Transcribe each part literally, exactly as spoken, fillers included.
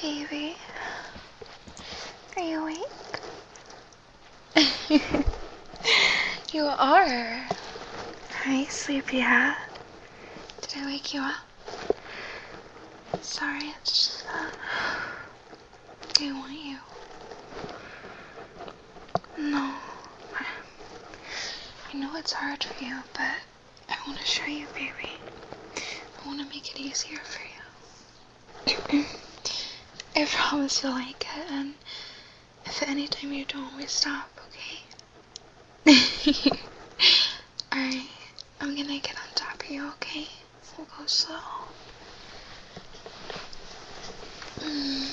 Baby, are you awake? You are. Hi, sleepyhead. Did I wake you up? Sorry, it's just that I want you. No, I, I know it's hard for you, but I want to show you, baby. I want to make it easier for you. I promise you'll like it, and if at any time you don't, we stop, okay? Alright, I'm gonna get on top of you, okay? We'll go slow. Mm.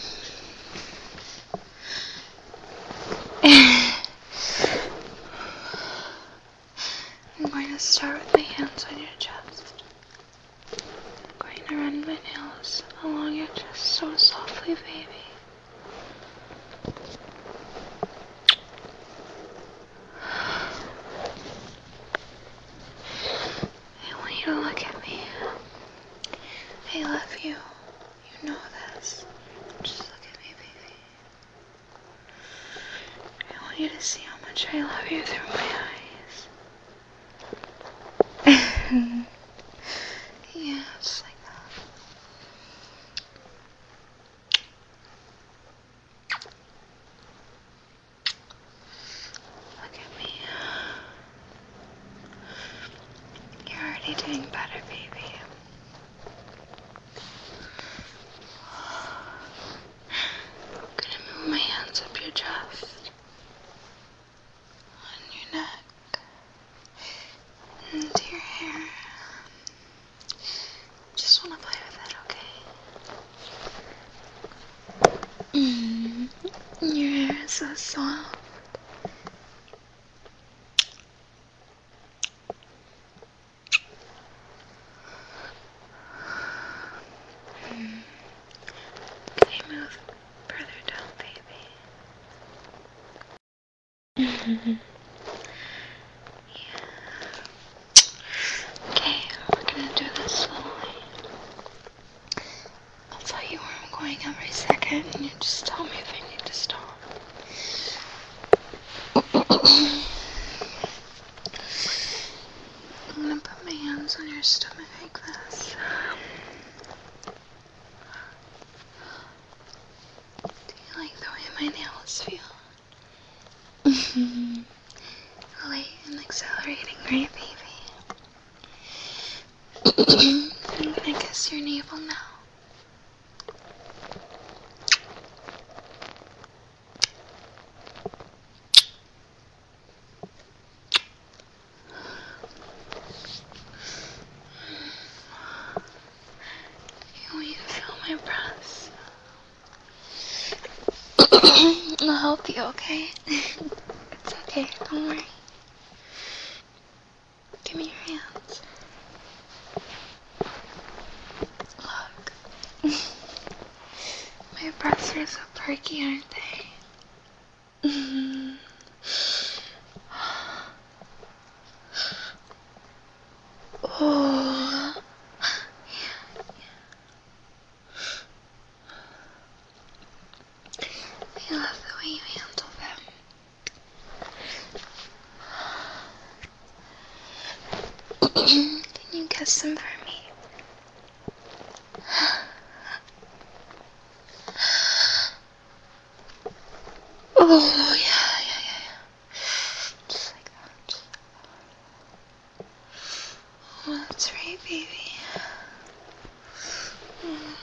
I'm going to start with my hands on your chest. I'm going to run my nails along your chest so softly, baby. I want you to look at me. I love you. You know this. Just look at me, baby. I want you to see how much I love you through my eyes. Yeah, just like that. Look at me. You're already doing better, baby. I'm gonna move my hands up your chest, on your neck, into your hair. Just wanna play with it, okay? Mm. Your hair is so soft. Mm. Can you move further down, baby? Mm-hmm. Yeah. Okay, we're gonna do this slowly. I'll tell you where I'm going every second, and you just tell me if I need to stop. I'm gonna put my hands on your stomach like this. Do you like the way my nails feel? Light and accelerating, right, baby? I'm gonna kiss your navel now. I want you to feel my breath. I'll help you, okay? It's okay, don't worry. Give me your hands. Look. My breaths are so perky, aren't they? Mm-hmm. Oh. I love the way you handle them. Can you kiss them for me? Oh, yeah, yeah, yeah, yeah. Just like that. Oh, that's right, baby. Mm.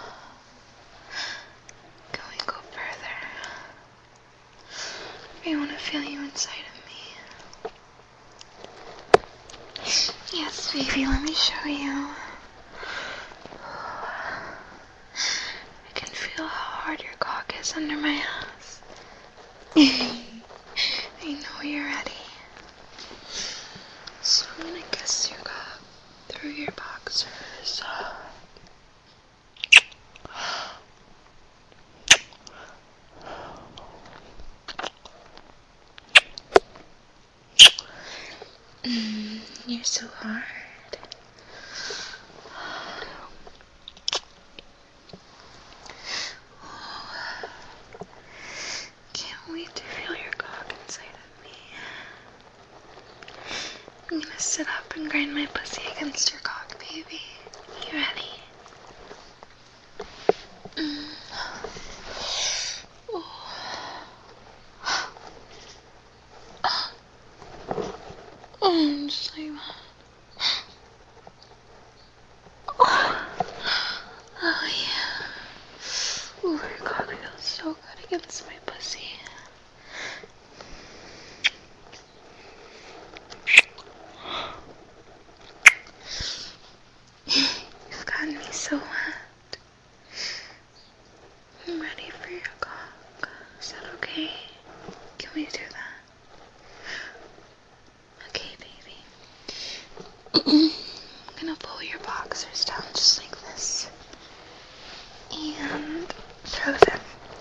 Can we go further? I want to feel you inside of me. Yes, baby, let me show you. I can feel how hard your cock is under my ass. I know you're ready. So I'm gonna kiss your cock through your boxers. Mm, you're so hard. grind my pussy against your cock, baby. You ready? Mm. Oh, just like that. Oh yeah. Ooh, your cock feels so good against my pussy. You've gotten me so wet. I'm ready for your cock. Is that okay? Can we do that? Okay, baby. I'm gonna pull your boxers down just like this. And throw them.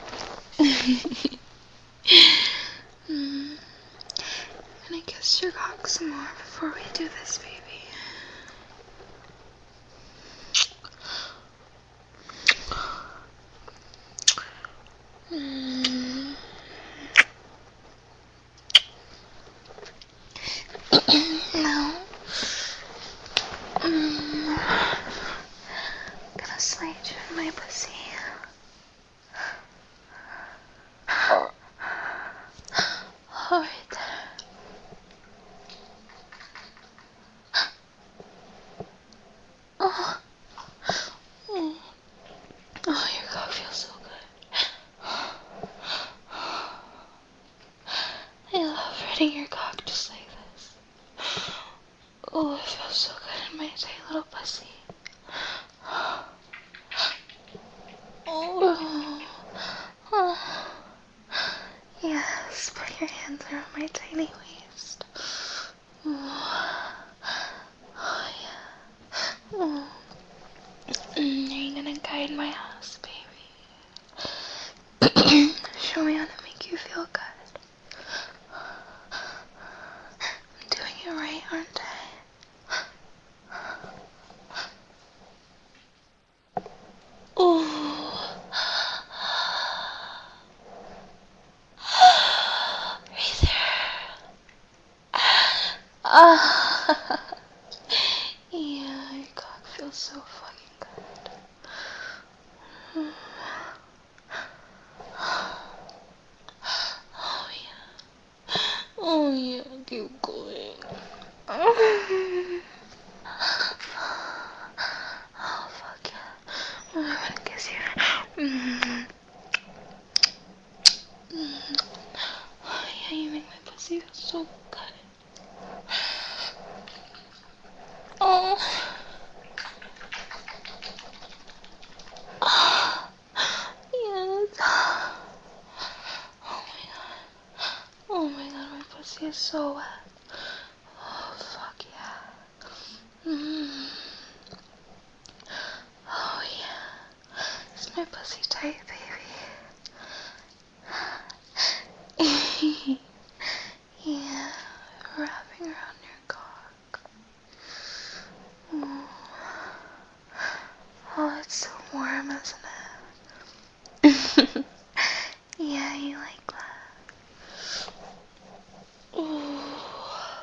mm. I'm gonna kiss your cock some more before we do this, baby. Mm. Now, mm. I'm gonna slide you in my pussy. Alright. Oh. Oh. Oh, your cock feels so good. I love riding your cock just like this. Oh, it feels so good in my tight little pussy. Oh. Oh. Yes, put your hands around my tiny waist. Oh, oh yeah. Oh. Mm, are you gonna guide my ass, baby? Show me how to make you feel good. I'm doing it right, aren't I? Ooh. Right there. Ah. Yeah, your cock feels so fucking good. Oh yeah. Oh yeah, keep going. Oh fuck yeah. Oh, I wanna kiss you. Mm. Mm. Oh yeah, you make my pussy feel so good. Oh. Oh. Yes. Oh my god. Oh my god, my pussy is so wet. Oh fuck yeah. Mm. Oh yeah. Is my pussy tight, baby? Yeah, wrapping around your cock. Oh, oh it's so warm, isn't it? Yeah, you like that. Oh.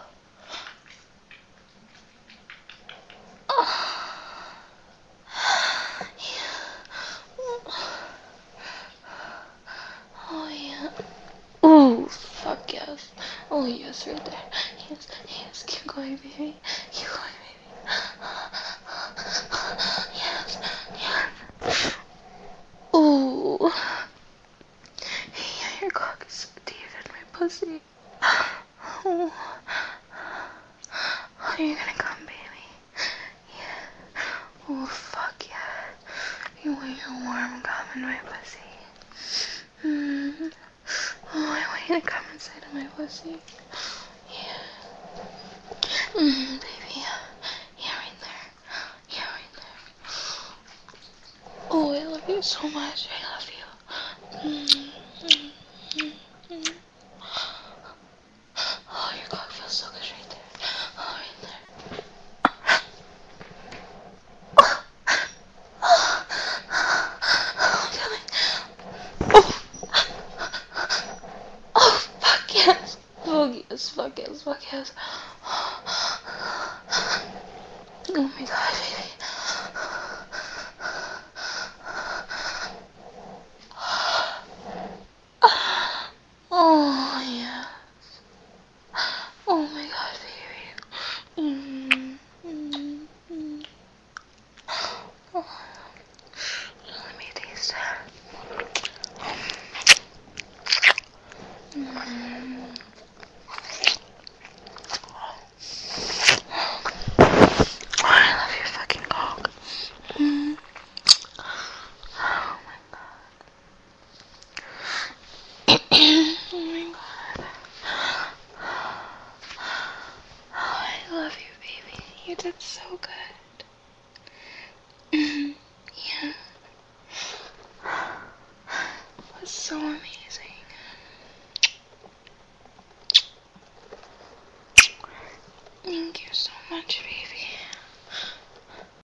Oh. Yeah. Oh yeah. Ooh, fuck yes. Oh yes, right there. Yes, yes, keep going, baby. Keep going, baby. Yes, yes. Ooh. Yeah, your cock is so deep in my pussy. Oh. Oh, you're gonna come, baby. Yeah. Oh, fuck yeah. You want your warm cum in my pussy. Mm. Oh, I want you to come inside of my pussy. Yeah. Mm, baby. Yeah, right there. Yeah, right there. Oh, I love you so much. I love you. Mm, mm, mm, mm. Oh, your cock feels so good right there. Oh, right there. Oh, I'm coming. Oh. Oh, fuck yes. Fuck yes, fuck yes, fuck yes. so amazing. Thank you so much, baby.